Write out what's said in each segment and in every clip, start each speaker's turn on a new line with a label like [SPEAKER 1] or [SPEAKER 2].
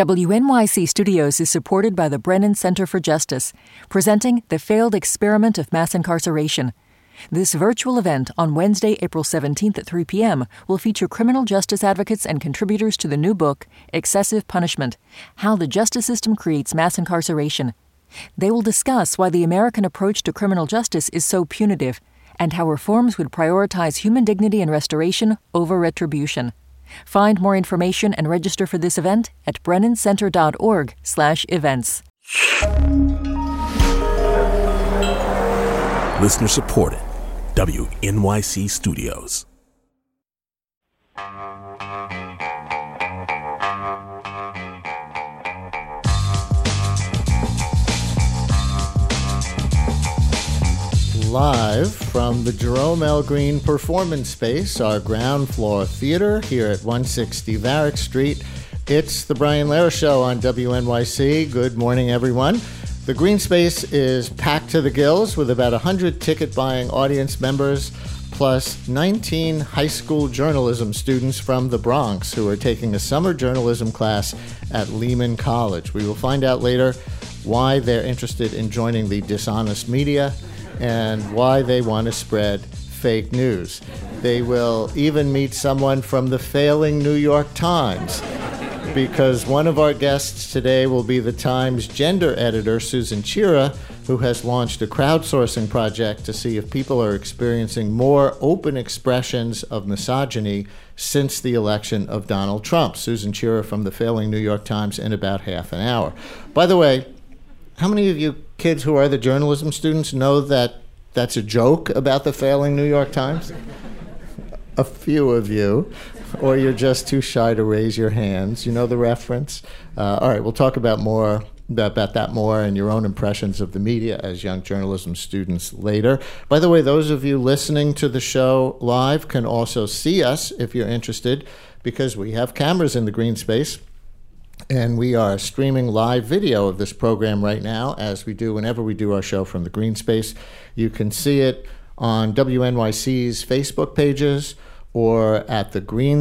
[SPEAKER 1] WNYC Studios is supported by the Brennan Center for Justice, presenting The Failed Experiment of Mass Incarceration. This virtual event on Wednesday, April 17th at 3 p.m. will feature criminal justice advocates and contributors to the new book, Excessive Punishment: How the Justice System Creates Mass Incarceration. They will discuss why the American approach to criminal justice is so punitive, and how reforms would prioritize human dignity and restoration over retribution. Find more information and register for this event at BrennanCenter.org/events.
[SPEAKER 2] Listener supported. WNYC Studios.
[SPEAKER 3] Live from the Jerome L. Green Performance Space, our ground floor theater here at 160 Varick Street. It's the Brian Lehrer Show on WNYC. Good morning, everyone. The Green Space is packed to the gills with about 100 ticket-buying audience members, plus 19 high school journalism students from the Bronx who are taking a summer journalism class at Lehman College. We will find out later why they're interested in joining the dishonest media and why they want to spread fake news. They will even meet someone from the failing New York Times, because one of our guests today will be the Times gender editor, Susan Chira, who has launched a crowdsourcing project to see if people are experiencing more open expressions of misogyny since the election of Donald Trump. Susan Chira from the failing New York Times in about half an hour. By the way, how many of you kids who are the journalism students know that that's a joke about the failing New York Times? A few of you. Or you're just too shy to raise your hands. You know the reference? All right, we'll talk about that more and your own impressions of the media as young journalism students later. By the way, those of you listening to the show live can also see us if you're interested, because we have cameras in the Green Space, and we are streaming live video of this program right now, as we do whenever we do our show from the Green Space. You can see it on WNYC's Facebook pages, or at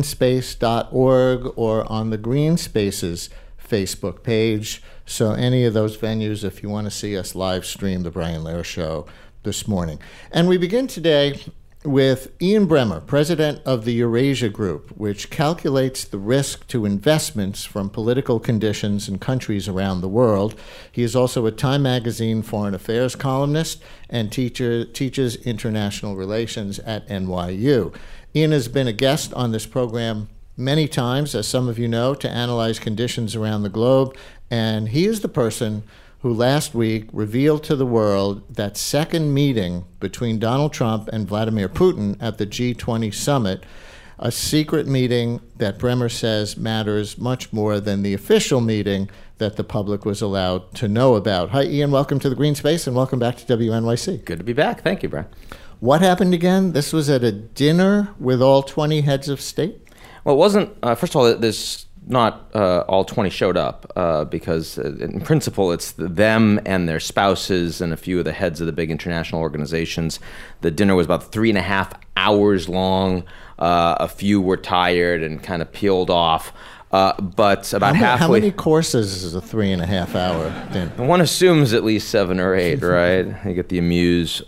[SPEAKER 3] thegreenspace.org, or on the Green Spaces Facebook page. So any of those venues if you want to see us live stream the Brian Lehrer Show this morning. And we begin today with Ian Bremmer, president of the Eurasia Group, which calculates the risk to investments from political conditions in countries around the world. He is also a Time Magazine foreign affairs columnist and teaches international relations at NYU. Ian has been a guest on this program many times, as some of you know, to analyze conditions around the globe, and he is the person who last week revealed to the world that second meeting between Donald Trump and Vladimir Putin at the G20 summit, a secret meeting that Bremmer says matters much more than the official meeting that the public was allowed to know about. Hi, Ian. Welcome to the Green Space, and welcome back to WNYC.
[SPEAKER 4] Good to be back. Thank you, Brian.
[SPEAKER 3] What happened again? This was at a dinner with all 20 heads of state?
[SPEAKER 4] Well, it wasn't, first of all, there's not all 20 showed up because in principle it's them and their spouses and a few of the heads of the big international organizations. The dinner was about 3.5 hours long. A few were tired and kind of peeled off. But about halfway...
[SPEAKER 3] How many courses is a 3.5 hour dinner?
[SPEAKER 4] One assumes at least 7 or 8, right? You get the amuse.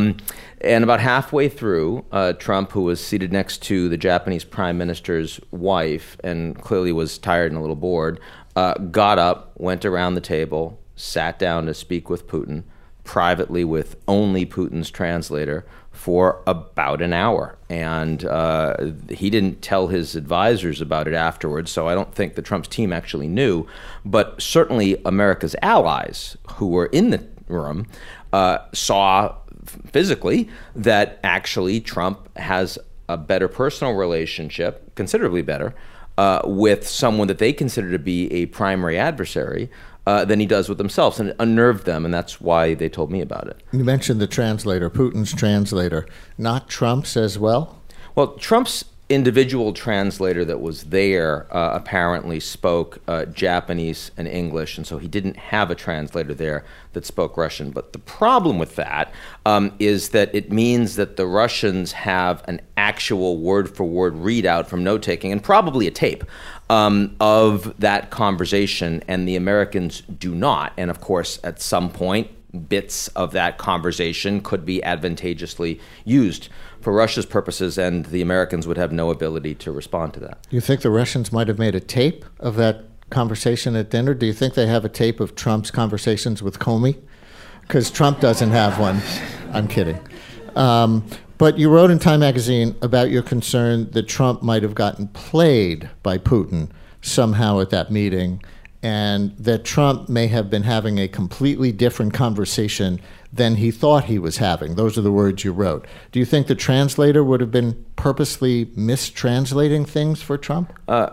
[SPEAKER 4] And about halfway through, Trump, who was seated next to the Japanese prime minister's wife and clearly was tired and a little bored, got up, went around the table, sat down to speak with Putin, privately with only Putin's translator, for about an hour. And he didn't tell his advisors about it afterwards, so I don't think the Trump's team actually knew. But certainly America's allies who were in the room saw physically that actually Trump has a better personal relationship, considerably better, with someone that they consider to be a primary adversary than he does with themselves, and it unnerved them, and that's why they told me about it.
[SPEAKER 3] You mentioned the translator, Putin's translator, not Trump's as well?
[SPEAKER 4] Well, Trump's individual translator that was there apparently spoke Japanese and English, and so he didn't have a translator there that spoke Russian. But the problem with that is that it means that the Russians have an actual word-for-word readout from note-taking, and probably a tape of that conversation, and the Americans do not. And of course, at some point, bits of that conversation could be advantageously used for Russia's purposes, and the Americans would have no ability to respond to that.
[SPEAKER 3] You think the Russians might have made a tape of that conversation at dinner? Do you think they have a tape of Trump's conversations with Comey? Because Trump doesn't have one. I'm kidding. But you wrote in Time magazine about your concern that Trump might have gotten played by Putin somehow at that meeting, and that Trump may have been having a completely different conversation than he thought he was having. Those are the words you wrote. Do you think the translator would have been purposely mistranslating things for Trump?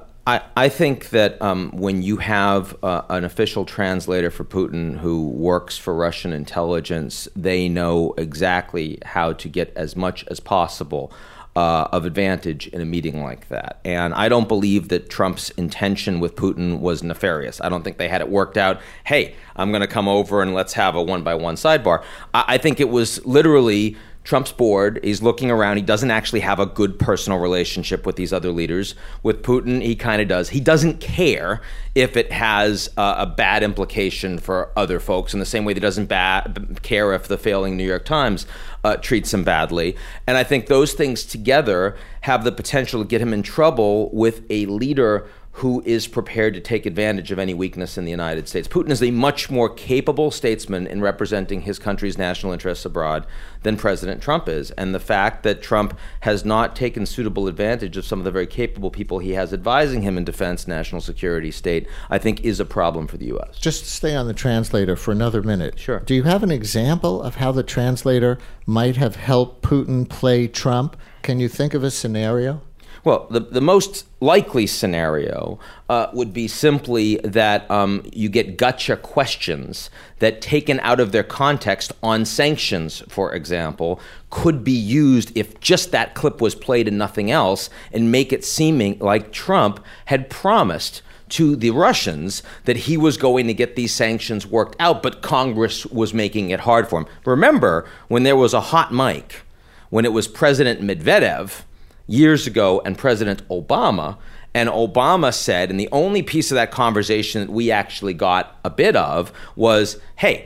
[SPEAKER 4] I think that when you have an official translator for Putin who works for Russian intelligence, they know exactly how to get as much as possible of advantage in a meeting like that. And I don't believe that Trump's intention with Putin was nefarious. I don't think they had it worked out. Hey, I'm going to come over and let's have a one-by-one sidebar. I think it was literally Trump's bored. He's looking around. He doesn't actually have a good personal relationship with these other leaders. With Putin, he kind of does. He doesn't care if it has a bad implication for other folks in the same way that he doesn't care if the failing New York Times treats him badly. And I think those things together have the potential to get him in trouble with a leader who is prepared to take advantage of any weakness in the United States. Putin is a much more capable statesman in representing his country's national interests abroad than President Trump is. And the fact that Trump has not taken suitable advantage of some of the very capable people he has advising him in defense, national security, state, I think is a problem for the U.S.
[SPEAKER 3] Just stay on the translator for another minute.
[SPEAKER 4] Sure.
[SPEAKER 3] Do you have an example of how the translator might have helped Putin play Trump? Can you think of a scenario?
[SPEAKER 4] Well, the most likely scenario would be simply that you get gotcha questions that, taken out of their context on sanctions, for example, could be used if just that clip was played and nothing else, and make it seeming like Trump had promised to the Russians that he was going to get these sanctions worked out, but Congress was making it hard for him. Remember, when there was a hot mic, when it was President Medvedev years ago and President Obama, and Obama said, and the only piece of that conversation that we actually got a bit of was, hey,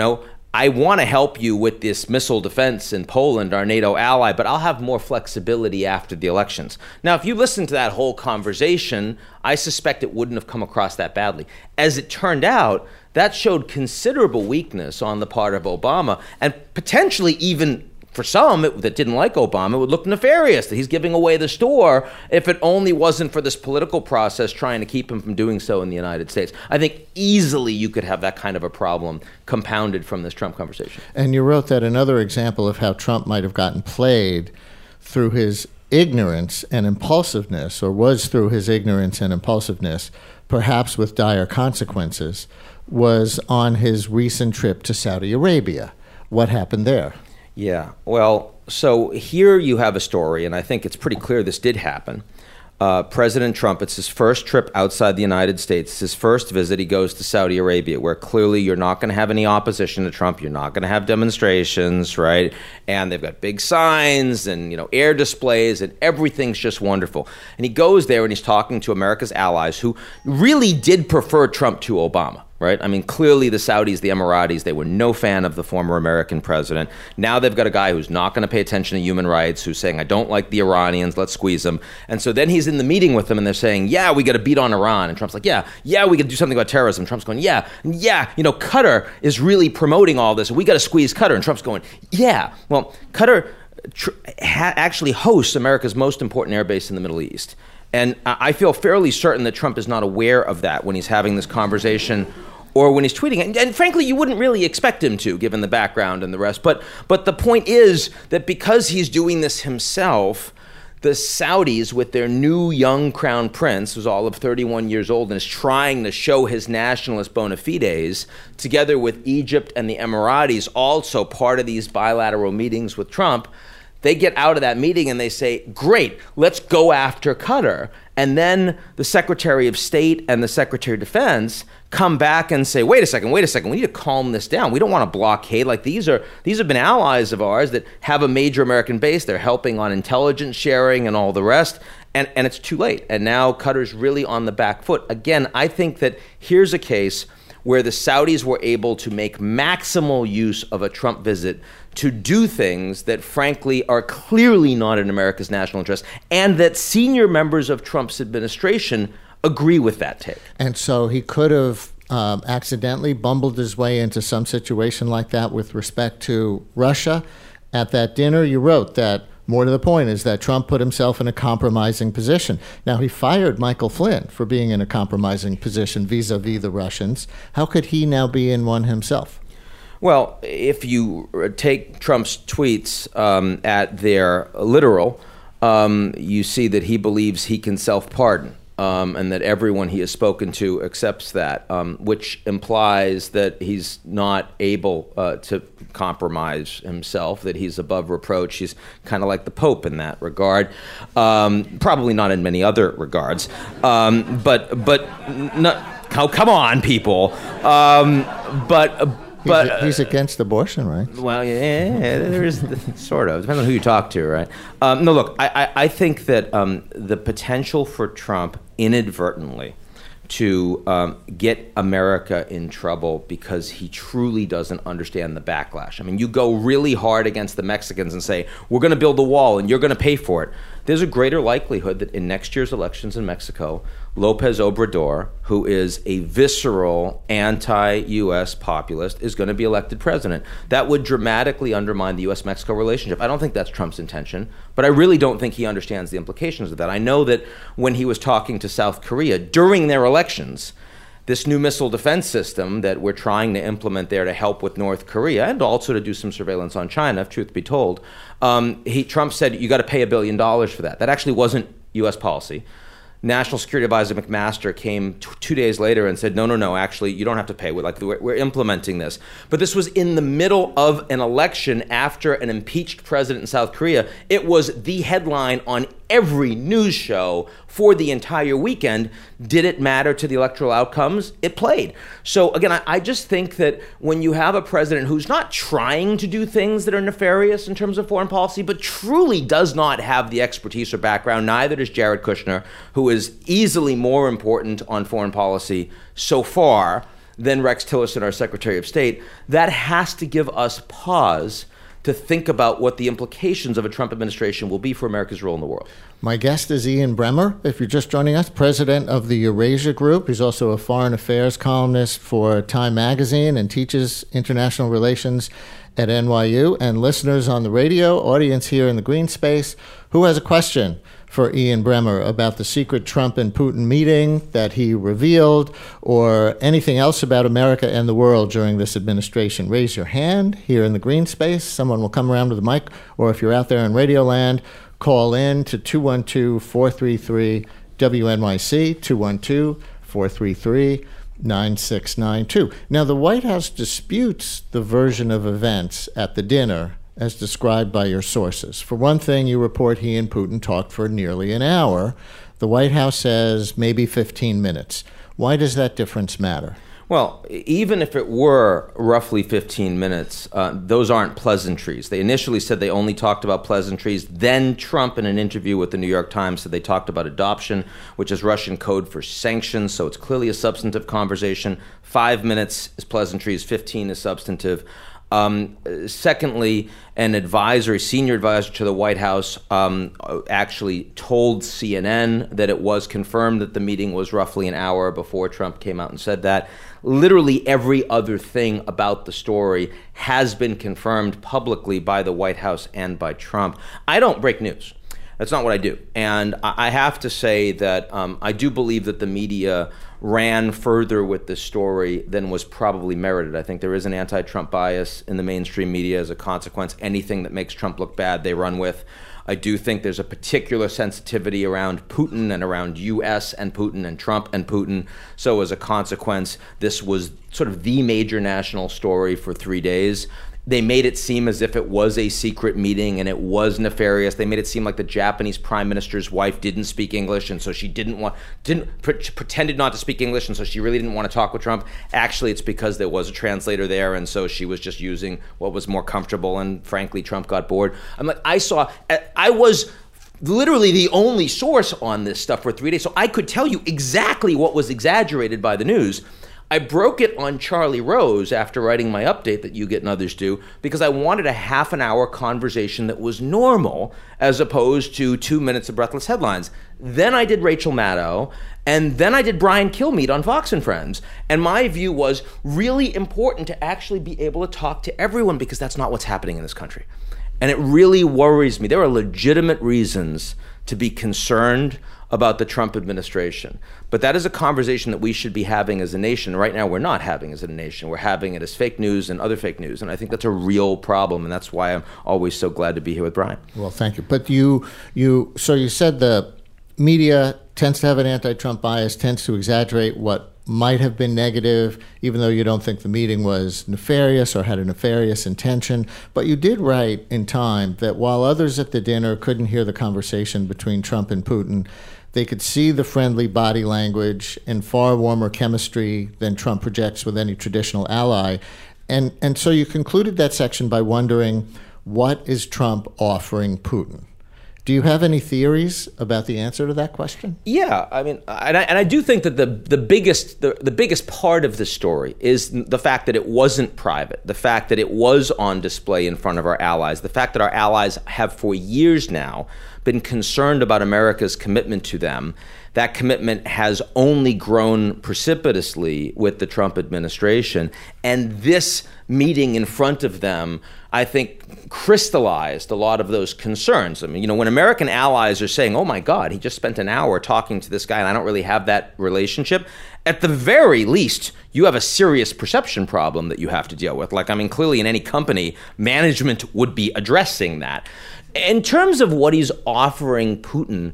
[SPEAKER 4] I want to help you with this missile defense in Poland, our NATO ally, but I'll have more flexibility after the elections. Now, if you listen to that whole conversation, I suspect it wouldn't have come across that badly. As it turned out, that showed considerable weakness on the part of Obama, and potentially even for some that didn't like Obama, it would look nefarious that he's giving away the store if it only wasn't for this political process trying to keep him from doing so in the United States. I think easily you could have that kind of a problem compounded from this Trump conversation.
[SPEAKER 3] And you wrote that another example of how Trump might have gotten played through his ignorance and impulsiveness, or was through his ignorance and impulsiveness, perhaps with dire consequences, was on his recent trip to Saudi Arabia. What happened there?
[SPEAKER 4] Yeah, well, so here you have a story, and I think it's pretty clear this did happen. President Trump, it's his first trip outside the United States. It's his first visit. He goes to Saudi Arabia, where clearly you're not going to have any opposition to Trump. You're not going to have demonstrations, right? And they've got big signs and, air displays, and everything's just wonderful. And he goes there and he's talking to America's allies who really did prefer Trump to Obama. Right? I mean, clearly the Saudis, the Emiratis, they were no fan of the former American president. Now they've got a guy who's not going to pay attention to human rights, who's saying, I don't like the Iranians, let's squeeze them. And so then he's in the meeting with them and they're saying, yeah, we got to beat on Iran. And Trump's like, yeah, we got to do something about terrorism. Trump's going, yeah, Qatar is really promoting all this. We got to squeeze Qatar. And Trump's going, yeah, well, Qatar actually hosts America's most important airbase in the Middle East. And I feel fairly certain that Trump is not aware of that when he's having this conversation or when he's tweeting. And frankly, you wouldn't really expect him to, given the background and the rest. But the point is that because he's doing this himself, the Saudis, with their new young crown prince, who's all of 31 years old and is trying to show his nationalist bona fides, together with Egypt and the Emiratis, also part of these bilateral meetings with Trump, They get out of that meeting and they say, great, let's go after Qatar. And then the Secretary of State and the Secretary of Defense come back and say, wait a second, we need to calm this down. We don't want to blockade. Like these have been allies of ours that have a major American base. They're helping on intelligence sharing and all the rest. And it's too late. And now Qatar's really on the back foot. Again, I think that here's a case where the Saudis were able to make maximal use of a Trump visit to do things that, frankly, are clearly not in America's national interest, and that senior members of Trump's administration agree with that take.
[SPEAKER 3] And so he could have accidentally bumbled his way into some situation like that with respect to Russia. At that dinner, you wrote that, more to the point, is that Trump put himself in a compromising position. Now, he fired Michael Flynn for being in a compromising position vis-a-vis the Russians. How could he now be in one himself?
[SPEAKER 4] Well, if you take Trump's tweets at their literal, you see that he believes he can self-pardon. And that everyone he has spoken to accepts that, which implies that he's not able to compromise himself, that he's above reproach. He's kind of like the Pope in that regard, probably not in many other regards. But come on, people. But
[SPEAKER 3] he's against abortion, right?
[SPEAKER 4] Well, yeah, there is sort of. Depends on who you talk to, right? No, look, I think that the potential for Trump inadvertently to get America in trouble because he truly doesn't understand the backlash. I mean, you go really hard against the Mexicans and say, we're going to build a wall and you're going to pay for it. There's a greater likelihood that in next year's elections in Mexico, Lopez Obrador, who is a visceral anti-U.S. populist, is going to be elected president. That would dramatically undermine the U.S.-Mexico relationship. I don't think that's Trump's intention, but I really don't think he understands the implications of that. I know that when he was talking to South Korea during their elections, this new missile defense system that we're trying to implement there to help with North Korea and also to do some surveillance on China, if truth be told, Trump said, you got to pay $1 billion for that. That actually wasn't U.S. policy. National Security Advisor McMaster came 2 days later and said, no, actually, you don't have to pay. We're implementing this. But this was in the middle of an election after an impeached president in South Korea. It was the headline on every news show for the entire weekend. Did it matter to the electoral outcomes? It played. So again, I just think that when you have a president who's not trying to do things that are nefarious in terms of foreign policy, but truly does not have the expertise or background, neither does Jared Kushner, who is easily more important on foreign policy so far than Rex Tillerson, our Secretary of State, that has to give us pause to think about what the implications of a Trump administration will be for America's role in the world.
[SPEAKER 3] My guest is Ian Bremmer, if you're just joining us, president of the Eurasia Group. He's also a foreign affairs columnist for Time Magazine and teaches international relations at NYU. And listeners on the radio, audience here in the green space, who has a question for Ian Bremmer about the secret Trump and Putin meeting that he revealed, or anything else about America and the world during this administration, raise your hand here in the green space. Someone will come around with a mic, or if you're out there in Radio Land, call in to 212-433-WNYC, 212-433-9692. Now, the White House disputes the version of events at the dinner as described by your sources. For one thing, you report he and Putin talked for nearly an hour. The White House says maybe 15 minutes. Why does that difference matter?
[SPEAKER 4] Well, even if it were roughly 15 minutes, those aren't pleasantries. They initially said they only talked about pleasantries. Then Trump, in an interview with the New York Times, said they talked about adoption, which is Russian code for sanctions. So it's clearly a substantive conversation. 5 minutes is pleasantries, 15 is substantive. Secondly, an advisor, senior advisor to the White House, actually told CNN that it was confirmed that the meeting was roughly an hour before Trump came out and said that. Literally every other thing about the story has been confirmed publicly by the White House and by Trump. I don't break news. That's not what I do. And I have to say that I do believe that the media ran further with this story than was probably merited. I think there is an anti-Trump bias in the mainstream media as a consequence. Anything that makes Trump look bad, they run with. I do think there's a particular sensitivity around Putin and around U.S. and Putin and Trump and Putin. So as a consequence, this was sort of the major national story for 3 days. They made it seem as if it was a secret meeting and it was nefarious. They made it seem like the Japanese prime minister's wife didn't speak English, and so she pretended not to speak English, and so she really didn't want to talk with Trump. Actually, it's because there was a translator there, and so she was just using what was more comfortable, and frankly, Trump got bored. I was literally the only source on this stuff for 3 days, so I could tell you exactly what was exaggerated by the news. I broke it on Charlie Rose after writing my update that you get and others do, because I wanted a half an hour conversation that was normal as opposed to 2 minutes of breathless headlines. Then I did Rachel Maddow, and then I did Brian Kilmeade on Fox and Friends. And my view was really important to actually be able to talk to everyone, because that's not what's happening in this country. And it really worries me. There are legitimate reasons to be concerned about the Trump administration. But that is a conversation that we should be having as a nation. Right now, we're not having as a nation. We're having it as fake news and other fake news. And I think that's a real problem. And that's why I'm always so glad to be here with Brian.
[SPEAKER 3] Well, thank you. But so you said the media tends to have an anti-Trump bias, tends to exaggerate what might have been negative, even though you don't think the meeting was nefarious or had a nefarious intention. But you did write in Time that while others at the dinner couldn't hear the conversation between Trump and Putin, they could see the friendly body language and far warmer chemistry than Trump projects with any traditional ally. And so you concluded that section by wondering, what is Trump offering Putin? Do you have any theories about the answer to that question?
[SPEAKER 4] Yeah, I mean, and I do think that the biggest part of the story is the fact that it wasn't private, the fact that it was on display in front of our allies, the fact that our allies have for years now been concerned about America's commitment to them. That commitment has only grown precipitously with the Trump administration. And this meeting in front of them, I think, crystallized a lot of those concerns. I mean, when American allies are saying, oh my God, he just spent an hour talking to this guy and I don't really have that relationship, at the very least, you have a serious perception problem that you have to deal with. Clearly in any company, management would be addressing that. In terms of what he's offering Putin,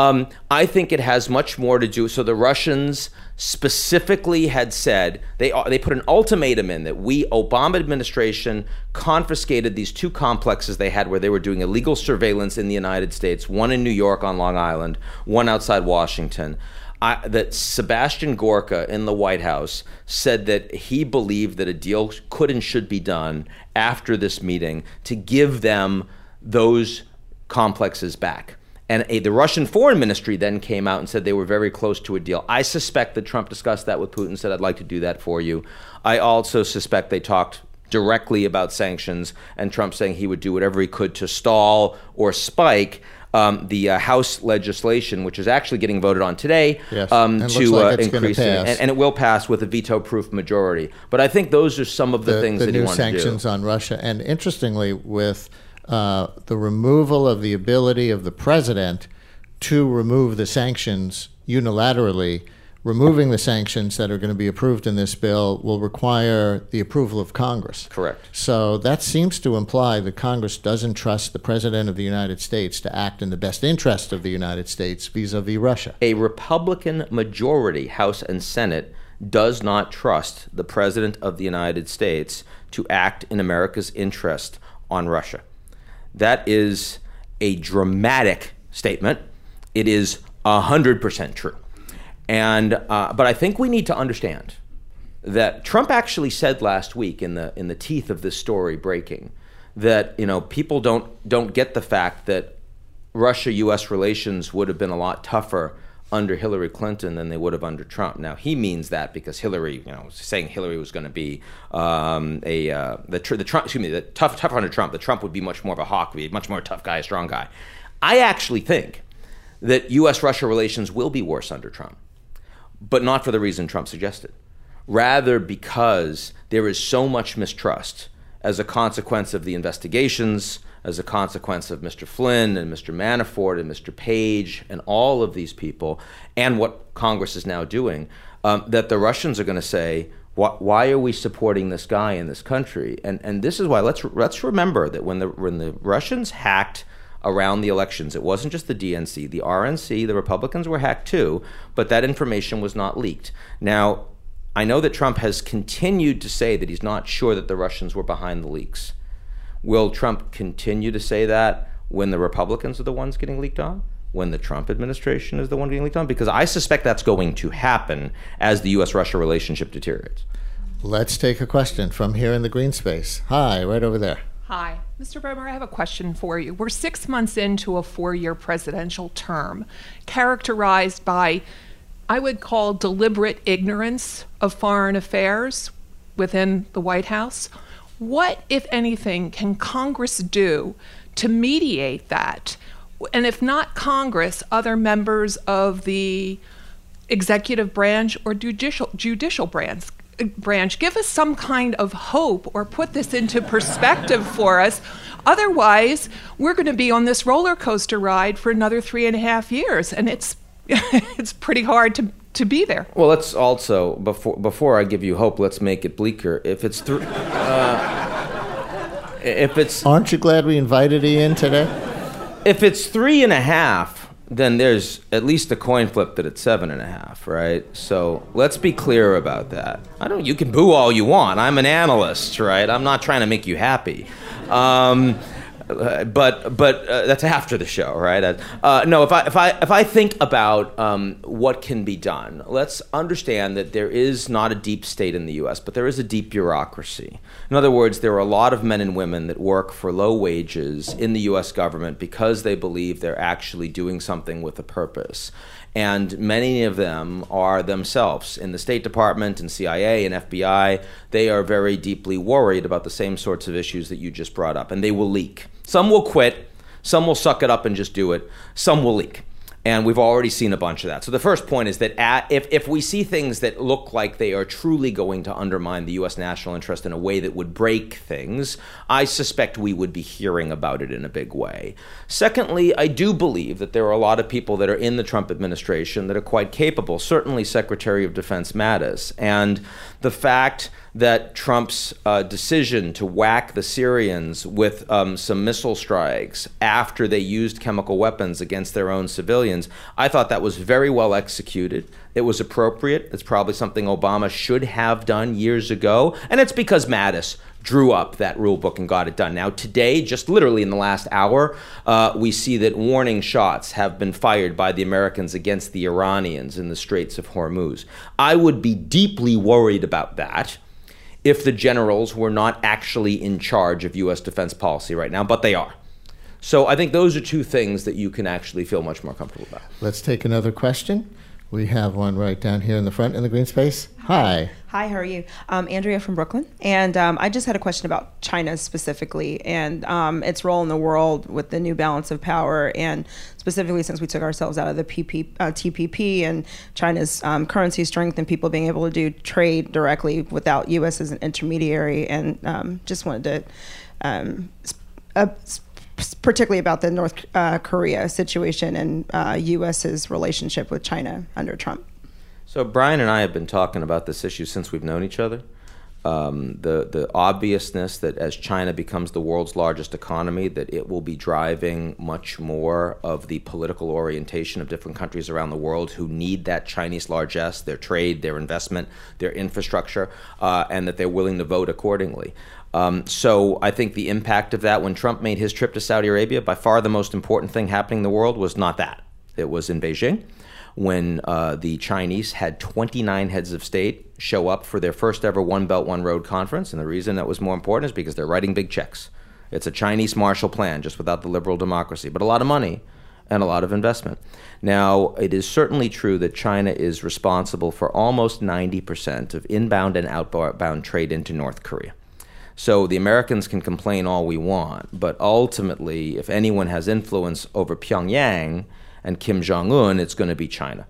[SPEAKER 4] I think it has much more to do. So the Russians specifically had said, they put an ultimatum in that Obama administration confiscated these two complexes they had where they were doing illegal surveillance in the United States, one in New York on Long Island, one outside Washington. That Sebastian Gorka in the White House said that he believed that a deal could and should be done after this meeting to give them those complexes back. And the Russian Foreign Ministry then came out and said they were very close to a deal. I suspect that Trump discussed that with Putin, said, I'd like to do that for you. I also suspect they talked directly about sanctions, and Trump saying he would do whatever he could to stall or spike the House legislation, which is actually getting voted on today,
[SPEAKER 3] yes.
[SPEAKER 4] To increase it. And it will pass with a veto-proof majority. But I think those are some of the things that he wanted to do.
[SPEAKER 3] The new sanctions on Russia. And interestingly, with the removal of the ability of the president to remove the sanctions unilaterally, removing the sanctions that are going to be approved in this bill will require the approval of Congress.
[SPEAKER 4] Correct.
[SPEAKER 3] So that seems to imply that Congress doesn't trust the President of the United States to act in the best interest of the United States vis-a-vis Russia.
[SPEAKER 4] A Republican majority, House and Senate, does not trust the President of the United States to act in America's interest on Russia. That is a dramatic statement. It is 100% true. But I think we need to understand that Trump actually said last week in the teeth of this story breaking that people don't get the fact that Russia-U.S. relations would have been a lot tougher under Hillary Clinton than they would have under Trump. Now he means that because Hillary, saying Hillary was going to be tougher under Trump. That Trump would be much more of a hawk, be much more tough guy, strong guy. I actually think that U.S.-Russia relations will be worse under Trump, but not for the reason Trump suggested. Rather because there is so much mistrust as a consequence of the investigations, as a consequence of Mr. Flynn and Mr. Manafort and Mr. Page and all of these people, and what Congress is now doing, that the Russians are going to say, why are we supporting this guy in this country? And this is why let's remember that when the Russians hacked around the elections, it wasn't just the DNC, the RNC, the Republicans were hacked too, but that information was not leaked. Now, I know that Trump has continued to say that he's not sure that the Russians were behind the leaks. Will Trump continue to say that when the Republicans are the ones getting leaked on? When the Trump administration is the one getting leaked on? Because I suspect that's going to happen as the U.S.-Russia relationship deteriorates.
[SPEAKER 3] Let's take a question from here in the green space. Hi, right over there.
[SPEAKER 5] Hi. Mr. Boehmer, I have a question for you. We're 6 months into a 4-year presidential term characterized by, I would call, deliberate ignorance of foreign affairs within the White House. What, if anything, can Congress do to mediate that? And if not Congress, other members of the executive branch or judicial branch, give us some kind of hope or put this into perspective for us. Otherwise, we're going to be on this roller coaster ride for another 3.5 years, and it's it's pretty hard to be there.
[SPEAKER 4] Well, let's also, before I give you hope, let's make it bleaker. If it's
[SPEAKER 3] Aren't you glad we invited you in today?
[SPEAKER 4] If it's 3.5, then there's at least a coin flip that it's 7.5, right? So let's be clear about that. You can boo all you want. I'm an analyst, right? I'm not trying to make you happy. But that's after the show, right? No, if I think about what can be done, let's understand that there is not a deep state in the U.S., but there is a deep bureaucracy. In other words, there are a lot of men and women that work for low wages in the U.S. government because they believe they're actually doing something with a purpose. And many of them are themselves in the State Department and CIA and FBI. They are very deeply worried about the same sorts of issues that you just brought up, and they will leak. Some will quit, some will suck it up and just do it, some will leak. And we've already seen a bunch of that. So the first point is that if we see things that look like they are truly going to undermine the U.S. national interest in a way that would break things, I suspect we would be hearing about it in a big way. Secondly, I do believe that there are a lot of people that are in the Trump administration that are quite capable, certainly Secretary of Defense Mattis. And the fact that Trump's decision to whack the Syrians with some missile strikes after they used chemical weapons against their own civilians, I thought that was very well executed. It was appropriate. It's probably something Obama should have done years ago. And it's because Mattis drew up that rule book and got it done. Now, today, just literally in the last hour, we see that warning shots have been fired by the Americans against the Iranians in the Straits of Hormuz. I would be deeply worried about that if the generals were not actually in charge of U.S. defense policy right now, but they are. So I think those are two things that you can actually feel much more comfortable about.
[SPEAKER 3] Let's take another question. We have one right down here in the front in the green space. Hi.
[SPEAKER 6] Hi, how are you? Andrea from Brooklyn. And I just had a question about China specifically and its role in the world with the new balance of power, and specifically since we took ourselves out of the TPP and China's currency strength and people being able to do trade directly without U.S. as an intermediary. And just wanted to particularly about the North Korea situation and U.S.'s relationship with China under Trump.
[SPEAKER 4] So Brian and I have been talking about this issue since we've known each other. The obviousness that as China becomes the world's largest economy, that it will be driving much more of the political orientation of different countries around the world who need that Chinese largesse, their trade, their investment, their infrastructure, and that they're willing to vote accordingly. So I think the impact of that, when Trump made his trip to Saudi Arabia, by far the most important thing happening in the world was not that. It was in Beijing, when the Chinese had 29 heads of state show up for their first ever One Belt, One Road conference. And the reason that was more important is because they're writing big checks. It's a Chinese Marshall Plan, just without the liberal democracy, but a lot of money and a lot of investment. Now, it is certainly true that China is responsible for almost 90% of inbound and outbound trade into North Korea. So the Americans can complain all we want, but ultimately, if anyone has influence over Pyongyang and Kim Jong-un, it's going to be China.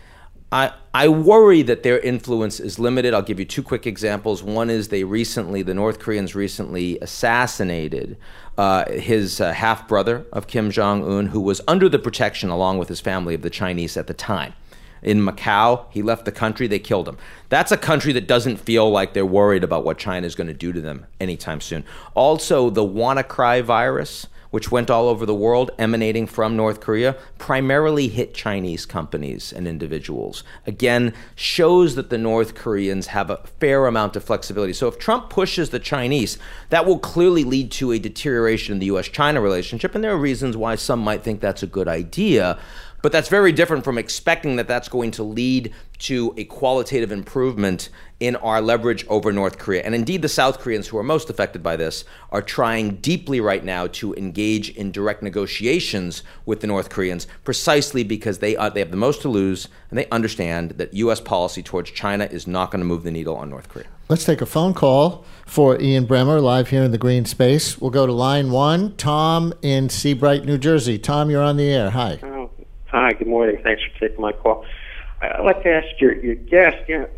[SPEAKER 4] I worry that their influence is limited. I'll give you two quick examples. One is the North Koreans recently assassinated his half-brother of Kim Jong-un, who was under the protection, along with his family, of the Chinese at the time. In Macau, he left the country, they killed him. That's a country that doesn't feel like they're worried about what China is going to do to them anytime soon. Also, the WannaCry virus, which went all over the world emanating from North Korea, primarily hit Chinese companies and individuals. Again, shows that the North Koreans have a fair amount of flexibility. So if Trump pushes the Chinese, that will clearly lead to a deterioration in the U.S.-China relationship, and there are reasons why some might think that's a good idea. But that's very different from expecting that that's going to lead to a qualitative improvement in our leverage over North Korea. And indeed, the South Koreans, who are most affected by this, are trying deeply right now to engage in direct negotiations with the North Koreans, precisely because they have the most to lose, and they understand that U.S. policy towards China is not going to move the needle on North Korea.
[SPEAKER 3] Let's take a phone call for Ian Bremmer, live here in the Green Space. We'll go to line 1, Tom in Seabright, New Jersey. Tom, you're on the air. Hi.
[SPEAKER 7] Hi, good morning. Thanks for taking my call. I'd like to ask your guest,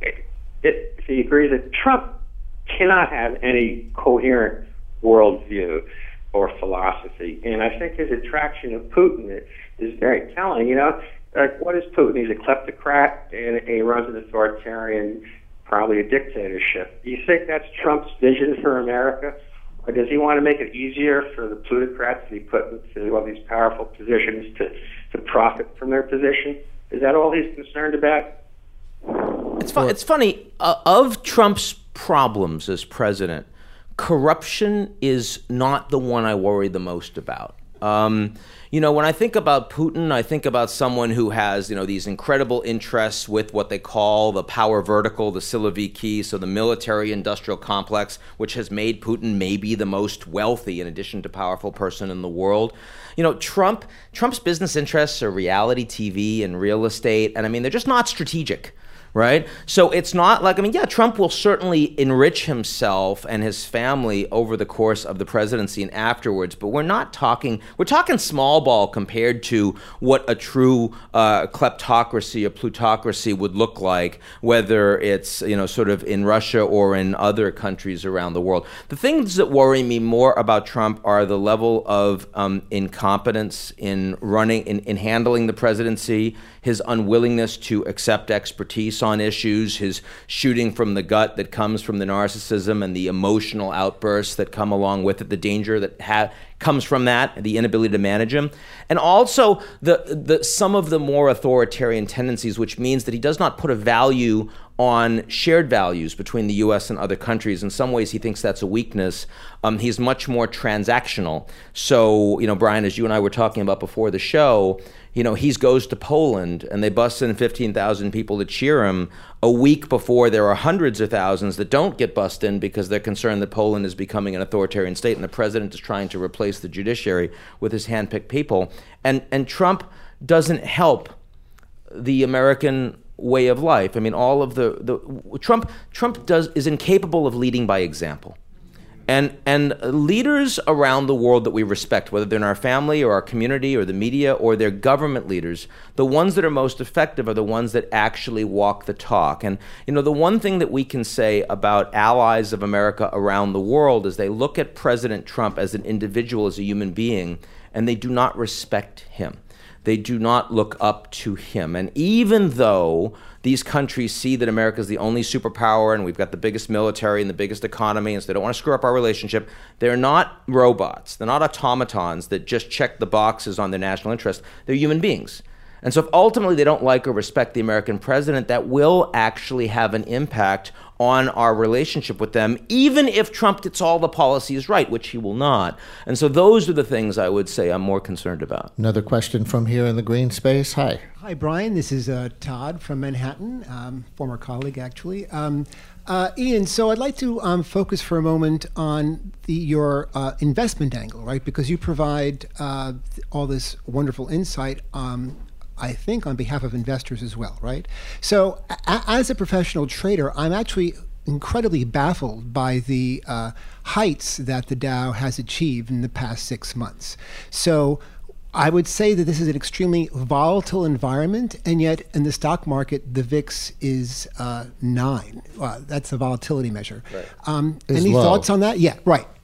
[SPEAKER 7] if he agrees that Trump cannot have any coherent worldview or philosophy. And I think his attraction of Putin is very telling. Like, what is Putin? He's a kleptocrat, and he runs an authoritarian, probably a dictatorship. Do you think that's Trump's vision for America? Or does he want to make it easier for the plutocrats to be put into all these powerful positions to profit from their position? Is that all he's concerned about?
[SPEAKER 4] It's funny. Of Trump's problems as president, corruption is not the one I worry the most about. When I think about Putin, I think about someone who has, these incredible interests with what they call the power vertical, the Siloviki, so the military-industrial complex, which has made Putin maybe the most wealthy, in addition to powerful person in the world. Trump's business interests are reality TV and real estate, and they're just not strategic. Right? So it's not like, Trump will certainly enrich himself and his family over the course of the presidency and afterwards, but we're talking small ball compared to what a true kleptocracy or plutocracy would look like, whether it's, sort of in Russia or in other countries around the world. The things that worry me more about Trump are the level of incompetence in handling the presidency, his unwillingness to accept expertise on issues, his shooting from the gut that comes from the narcissism and the emotional outbursts that come along with it, the danger that comes from that, the inability to manage him, and also some of the more authoritarian tendencies, which means that he does not put a value on shared values between the U.S. and other countries. In some ways, he thinks that's a weakness. He's much more transactional. So, Brian, as you and I were talking about before the show, he goes to Poland and they bust in 15,000 people to cheer him a week before there are hundreds of thousands that don't get bussed in because they're concerned that Poland is becoming an authoritarian state and the president is trying to replace the judiciary with his handpicked people. And Trump doesn't help the American way of life. All of Trump is incapable of leading by example. And leaders around the world that we respect, whether they're in our family or our community or the media or their government leaders, the ones that are most effective are the ones that actually walk the talk. And, the one thing that we can say about allies of America around the world is they look at President Trump as an individual, as a human being, and they do not respect him. They do not look up to him. And even though these countries see that America is the only superpower and we've got the biggest military and the biggest economy, and so they don't want to screw up our relationship, they're not robots. They're not automatons that just check the boxes on their national interest. They're human beings. And so if ultimately they don't like or respect the American president, that will actually have an impact on our relationship with them, even if Trump gets all the policies right, which he will not. And so those are the things I would say I'm more concerned about.
[SPEAKER 3] Another question from here in the Green Space. Hi.
[SPEAKER 8] Hi, Brian. This is Todd from Manhattan, former colleague, actually. Ian, so I'd like to focus for a moment on your investment angle, right? Because you provide all this wonderful insight, I think, on behalf of investors as well, right? So as a professional trader, I'm actually incredibly baffled by the heights that the Dow has achieved in the past 6 months. So I would say that this is an extremely volatile environment, and yet in the stock market, the VIX is 9. That's a volatility measure.
[SPEAKER 3] Right.
[SPEAKER 8] Any
[SPEAKER 3] low.
[SPEAKER 8] thoughts on that? Yeah, right.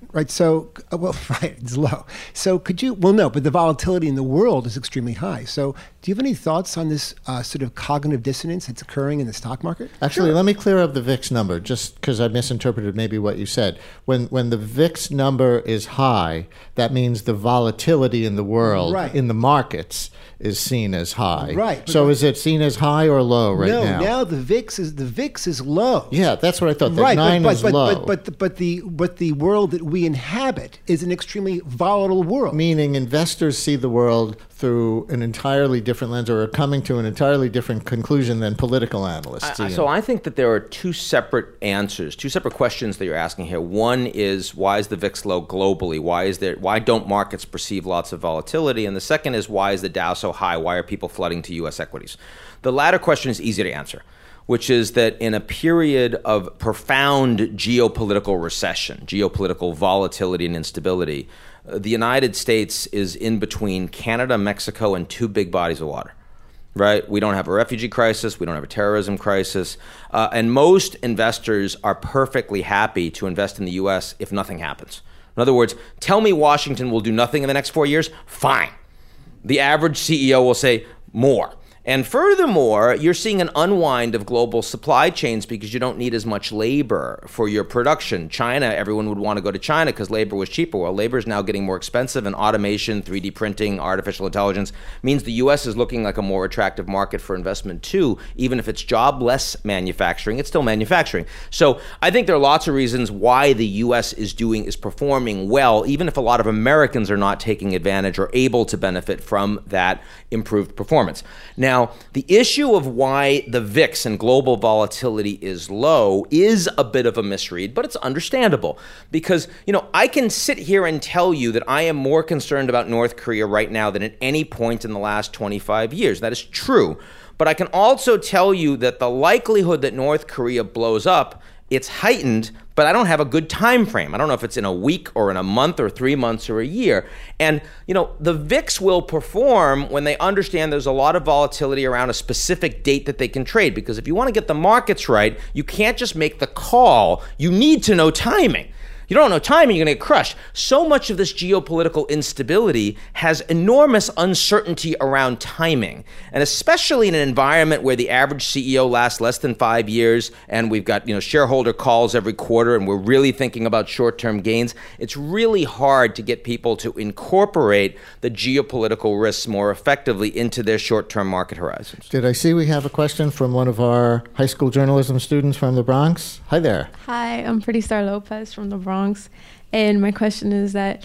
[SPEAKER 8] right? So, right, it's low. So could you, well, no, but the volatility in the world is extremely high. So do you have any thoughts on this sort of cognitive dissonance that's occurring in the stock market?
[SPEAKER 3] Actually, let me clear up the VIX number, just because I misinterpreted maybe what you said. When the VIX number is high, that means the volatility in the world, in the markets, is seen as high.
[SPEAKER 8] Right.
[SPEAKER 3] So is it seen as high or low now?
[SPEAKER 8] No, now the VIX is low.
[SPEAKER 3] Yeah, that's what I thought.
[SPEAKER 8] Right,
[SPEAKER 3] 9 is low.
[SPEAKER 8] But the world that we inhabit is an extremely volatile world.
[SPEAKER 3] Meaning investors see the world through an entirely different lens, or are coming to an entirely different conclusion than political analysts.
[SPEAKER 4] So I think that there are two separate answers, two separate questions that you're asking here. One is, why is the VIX low globally? Why don't markets perceive lots of volatility? And the second is, why is the Dow so high? Why are people flooding to U.S. equities? The latter question is easy to answer, which is that in a period of profound geopolitical recession, geopolitical volatility and instability, the United States is in between Canada, Mexico, and two big bodies of water, right? We don't have a refugee crisis. We don't have a terrorism crisis. And most investors are perfectly happy to invest in the U.S. if nothing happens. In other words, tell me Washington will do nothing in the next 4 years, fine. The average CEO will say more. And furthermore, you're seeing an unwind of global supply chains because you don't need as much labor for your production. China, everyone would want to go to China because labor was cheaper. Well, labor is now getting more expensive, and automation, 3D printing, artificial intelligence means the U.S. is looking like a more attractive market for investment too. Even if it's jobless manufacturing, it's still manufacturing. So I think there are lots of reasons why the U.S. is performing well, even if a lot of Americans are not taking advantage or able to benefit from that improved performance. Now, the issue of why the VIX and global volatility is low is a bit of a misread, but it's understandable because, I can sit here and tell you that I am more concerned about North Korea right now than at any point in the last 25 years. That is true. But I can also tell you that the likelihood that North Korea blows up, it's heightened, but I don't have a good time frame. I don't know if it's in a week or in a month or 3 months or a year. And, the VIX will perform when they understand there's a lot of volatility around a specific date that they can trade. Because if you want to get the markets right, you can't just make the call. You need to know timing. You don't know timing, you're going to get crushed. So much of this geopolitical instability has enormous uncertainty around timing. And especially in an environment where the average CEO lasts less than 5 years and we've got shareholder calls every quarter and we're really thinking about short-term gains, it's really hard to get people to incorporate the geopolitical risks more effectively into their short-term market horizons.
[SPEAKER 3] Did I see we have a question from one of our high school journalism students from the Bronx? Hi there.
[SPEAKER 9] Hi, I'm Pretty Star Lopez from the Bronx. And my question is that,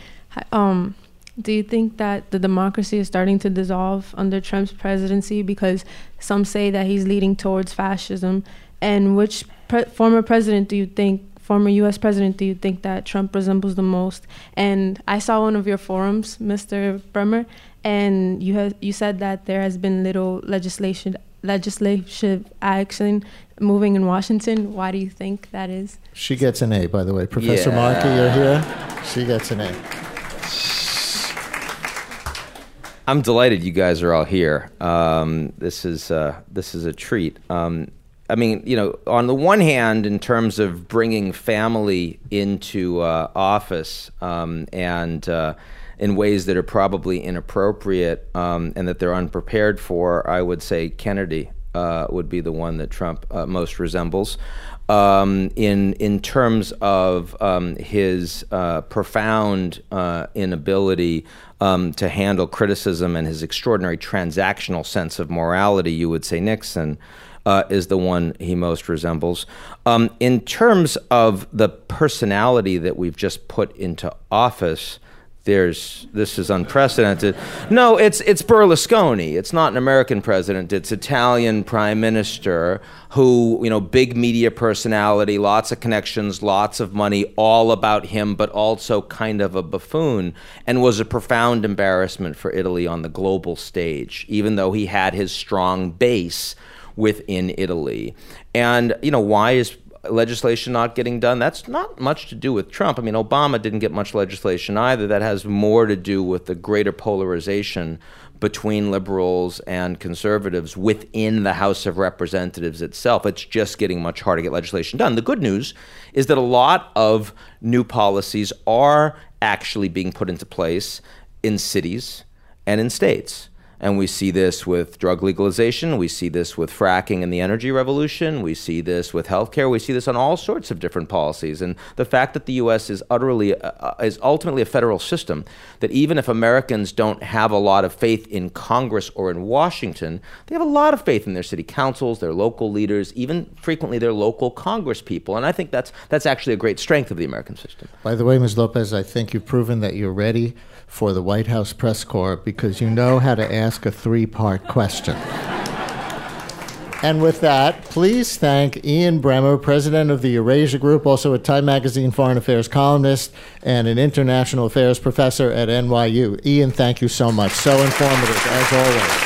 [SPEAKER 9] do you think that the democracy is starting to dissolve under Trump's presidency? Because some say that he's leading towards fascism. And which former U.S. president do you think that Trump resembles the most? And I saw one of your forums, Mr. Bremer, and you said that there has been little legislative action moving in Washington. Why do you think that is?
[SPEAKER 3] She gets an A, by the way. Professor Markey, you're here. She gets an A.
[SPEAKER 4] I'm delighted you guys are all here. This is a treat. On the one hand, in terms of bringing family into office and in ways that are probably inappropriate and that they're unprepared for, I would say Kennedy would be the one that Trump most resembles. In terms of his profound inability to handle criticism and his extraordinary transactional sense of morality, you would say Nixon is the one he most resembles. In terms of the personality that we've just put into office, this is unprecedented. No, it's Berlusconi. It's not an American president. It's Italian prime minister who, big media personality, lots of connections, lots of money, all about him, but also kind of a buffoon, and was a profound embarrassment for Italy on the global stage, even though he had his strong base within Italy. And, why is legislation not getting done, that's not much to do with Trump. I mean, Obama didn't get much legislation either. That has more to do with the greater polarization between liberals and conservatives within the House of Representatives itself. It's just getting much harder to get legislation done. The good news is that a lot of new policies are actually being put into place in cities and in states. And we see this with drug legalization. We see this with fracking and the energy revolution. We see this with healthcare. We see this on all sorts of different policies. And the fact that the U.S. is ultimately a federal system, that even if Americans don't have a lot of faith in Congress or in Washington, they have a lot of faith in their city councils, their local leaders, even frequently their local Congress people. And I think that's actually a great strength of the American system.
[SPEAKER 3] By the way, Ms. Lopez, I think you've proven that you're ready for the White House press corps because you know how to ask a 3-part question. And with that, please thank Ian Bremmer, president of the Eurasia Group, also a Time Magazine foreign affairs columnist and an international affairs professor at NYU. Ian, thank you so much. So informative, as always.